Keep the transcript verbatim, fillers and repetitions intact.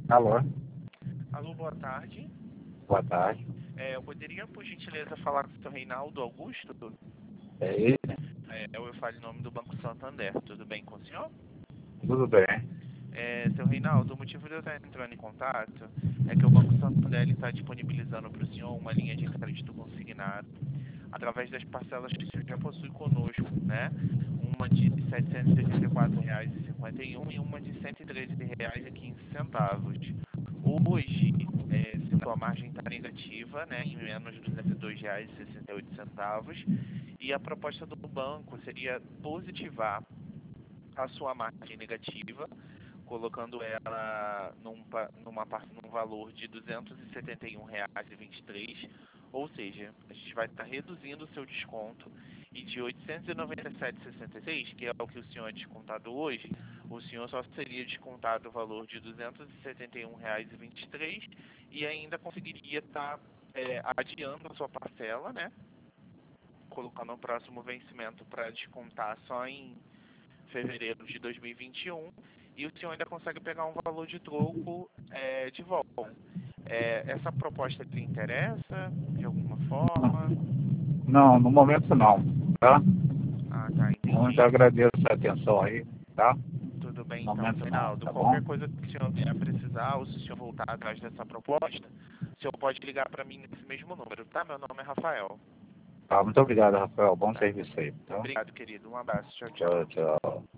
Alô, Alô, boa tarde. boa tarde. É, eu poderia, por gentileza, falar com o senhor Reinaldo Augusto? É ele? É, eu falo em nome do Banco Santander. Tudo bem com o senhor? Tudo bem? É, seu Reinaldo, o motivo de eu estar entrando em contato é que o Banco Santander está disponibilizando para o senhor uma linha de crédito consignado através das parcelas que o senhor já possui conosco, né? Uma de setecentos e oitenta e quatro reais e cinquenta e um e uma de cento e treze reais e quinze centavos. Hoje, é, se a sua margem está negativa, né, em menos de duzentos e dois reais e sessenta e oito centavos, e a proposta do banco seria positivar a sua margem negativa, colocando ela num, pa- numa parte num valor de duzentos e setenta e um reais e vinte e três, ou seja, a gente vai estar reduzindo o seu desconto e de oitocentos e noventa e sete reais e sessenta e seis, que é o que o senhor é descontado hoje, o senhor só seria descontado o valor de duzentos e setenta e um reais e vinte e três e ainda conseguiria estar é, adiando a sua parcela, né? Colocando o próximo vencimento para descontar só em fevereiro de dois mil e vinte e um, e o senhor ainda consegue pegar um valor de troco é, de volta. É, essa proposta lhe interessa de alguma forma? Não, no momento não, tá? Ah, tá, Muito entendi. agradeço a atenção aí, tá? Tudo bem No então, momento não, Reinaldo. tá bom? Qualquer coisa que o senhor venha a precisar, ou se o senhor voltar atrás dessa proposta, o senhor pode ligar para mim nesse mesmo número, tá? Meu nome é Rafael. Tá, muito obrigado, Rafael. Bom Tá. serviço aí, tá? Obrigado, querido. Um abraço. Tchau, tchau. Tchau, tchau.